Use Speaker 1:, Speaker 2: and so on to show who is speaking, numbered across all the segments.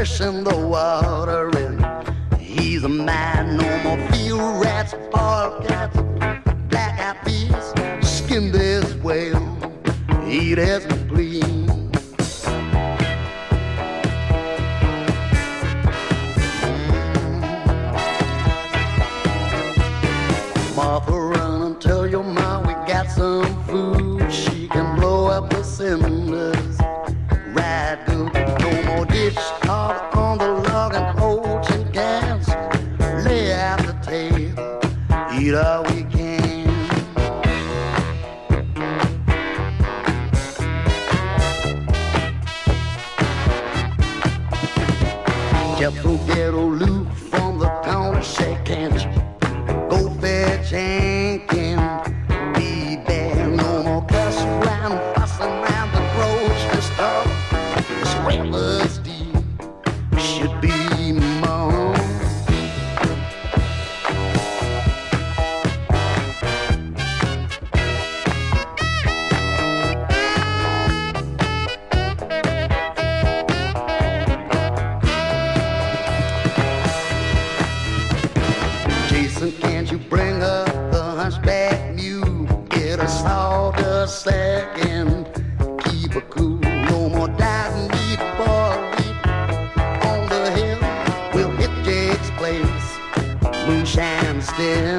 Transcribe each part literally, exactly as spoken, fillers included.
Speaker 1: fish in the water, and he's a man. No more field rats, park cats, black eyed peas. Skin this whale, eat as we please. Martha, run and tell your mom we got some food. She can blow up the cinders. Ride good, no more dish carved on the log and oats and cans. Lay out the table, eat all we can. Just forget old Luke from the counter, say, can't you? Go fetch Jenkins, be there. No more cuss around, fussing around the grocery store. This weather's deep, should be more. Jason, can't you bring up the hunchback mule? Get a sawdust sack and keep it cool. No more diving deep for a leap on the hill. We'll hit Jake's place, moonshine still.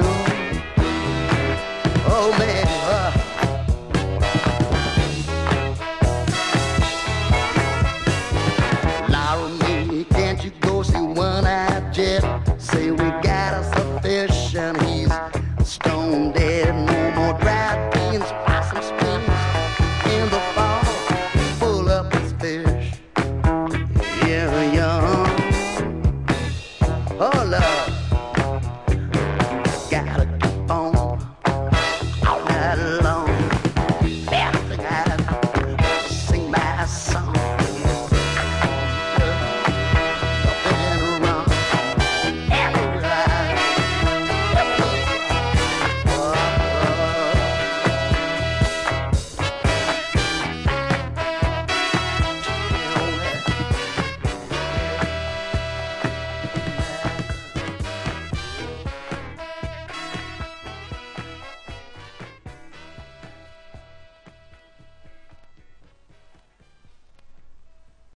Speaker 1: Oh man, uh. Laura Mae, can't you go see One-Eyed Jet? Say we got us a fish and he's stone dead.